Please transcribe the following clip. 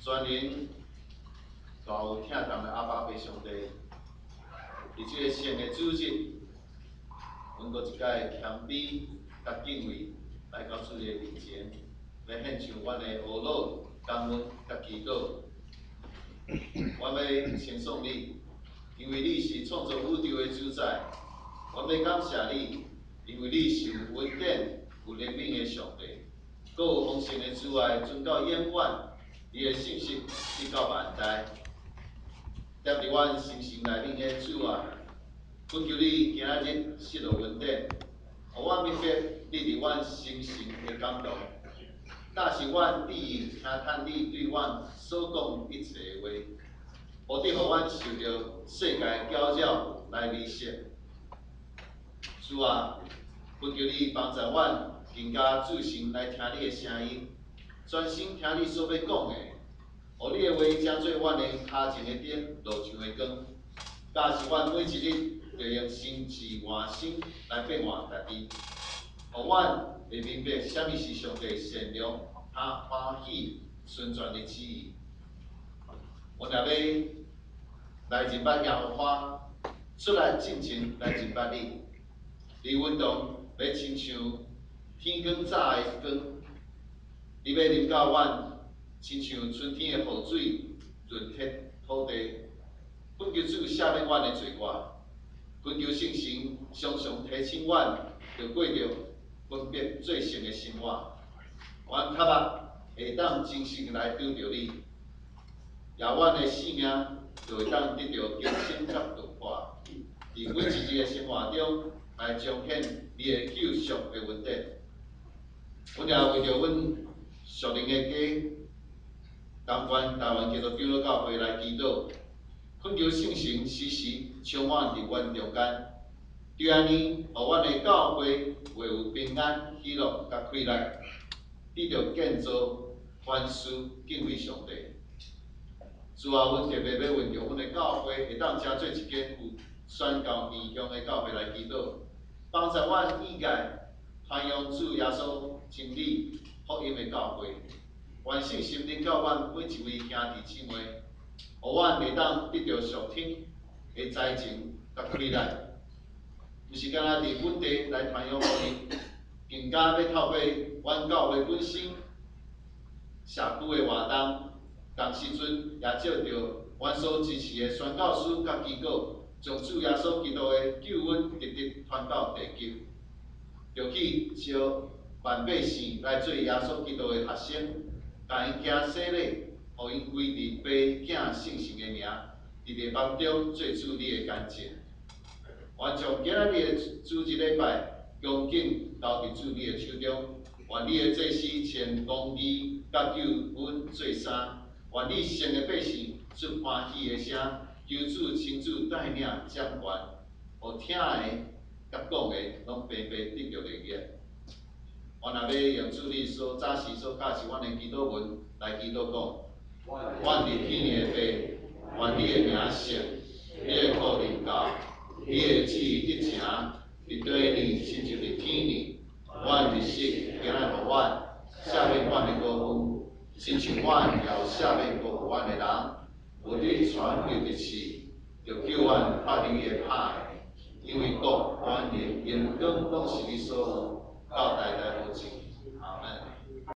全能大有疼痛的阿爸父上帝，伫即个圣的主日，阮搁一摆谦卑甲敬畏来到主的面前，来献上阮的懊恼、感恩甲祈祷。阮要称颂你，因为你是创造宇宙的主宰。阮要感谢你，因为你是有恩典、有怜悯的上帝，搁有丰盛的慈爱，存到永远。你的信息直到万代。踮伫阮心神内面的主啊，恳求你今仔日赐落恩典，互我明白你伫阮心神的感动，但是阮愿意听叹你对阮所讲一切的话，目的互阮受到世界搅扰来离释。主啊，恳求你帮助阮更加注心来听你的声音，专心听你所要讲的。互你的话成做阮的脚前的灯，路上的光。假使阮每一日就用心智换心来变换家己，互阮会明白什么是上帝善良、他欢喜、顺转的旨意。阮也要来认捌耶和华，出来进前来认捌你。你运动要亲像天光早的光，你要临到阮。亲像春天的雨水润贴土地，恳求主赦免阮的罪过，恳求圣神常常提醒阮，要过着分别最善的生活。阮脚目会当真实来拄着你，也阮的性命就会当得到更新甲突破。伫每一日的生活中，来彰显你的救赎的恩典。阮也为着阮属灵的家。甘愿台湾基督长老教会来祈祷，恳求圣神时时充满伫阮中间。对安尼，互阮的教会会有平安、喜乐甲快乐，得到建造、凡事敬畏上帝。主啊，阮特别要为着阮的教会会当成做一间有宣教异乡的教会来祈祷，帮助阮意外传扬主耶稣真理福音的教会。愿圣神领导阮每一位兄弟姊妹，互阮会当得到属天的财情甲快乐，毋是干那伫本地来传扬福音，更加要透过阮教会本身社区的活动，同时阵也借着阮所支持的宣教师甲机构，将主耶稣基督的救恩直直传到地极，就去招万百姓来做耶稣基督的学生。甲因行洗礼，互因归伫爸、囝、圣神的名，伫地梦中做主你的干净。愿将今仔日的主日礼拜恭敬交伫主你的手中。愿你的祭司穿公义甲救恩做衫。愿你圣的百姓出欢喜的声，求主亲自带领掌权，互听的甲讲的拢白白得到利益。我若要用主你所早时所教示阮的祈祷文来祈祷讲，阮伫天的爸，愿你的名圣，你的国临到，你的旨意得成，伫地里亲像伫天里。阮日时今仔互阮，赦免阮的过犯，亲像阮也有赦免过阮的人。有你传流的气，就叫阮拍你的拍，因为国、权力、荣光拢是你所有。到代代无尽。